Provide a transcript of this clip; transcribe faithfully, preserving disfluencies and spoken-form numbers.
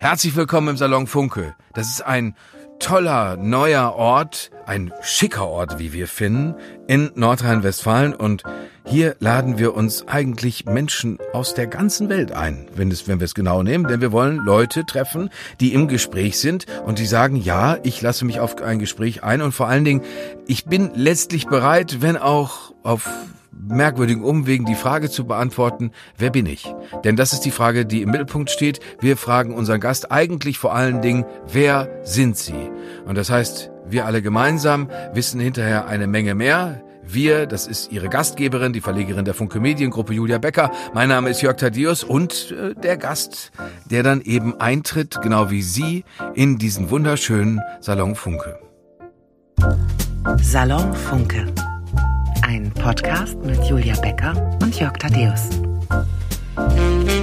Herzlich willkommen im Salon Funke. Das ist ein toller, neuer Ort, ein schicker Ort, wie wir finden, in Nordrhein-Westfalen. Und hier laden wir uns eigentlich Menschen aus der ganzen Welt ein, wenn, es, wenn wir es genau nehmen. Denn wir wollen Leute treffen, die im Gespräch sind und die sagen, ja, ich lasse mich auf ein Gespräch ein. Und vor allen Dingen, ich bin letztlich bereit, wenn auch auf merkwürdigen Umwegen die Frage zu beantworten, wer bin ich? Denn das ist die Frage, die im Mittelpunkt steht. Wir fragen unseren Gast eigentlich vor allen Dingen, wer sind Sie? Und das heißt, wir alle gemeinsam wissen hinterher eine Menge mehr. Wir, das ist Ihre Gastgeberin, die Verlegerin der Funke Mediengruppe Julia Becker. Mein Name ist Jörg Thaddeus und äh, der Gast, der dann eben eintritt, genau wie Sie, in diesen wunderschönen Salon Funke. Salon Funke. Ein Podcast mit Julia Becker und Jörg Thaddeus.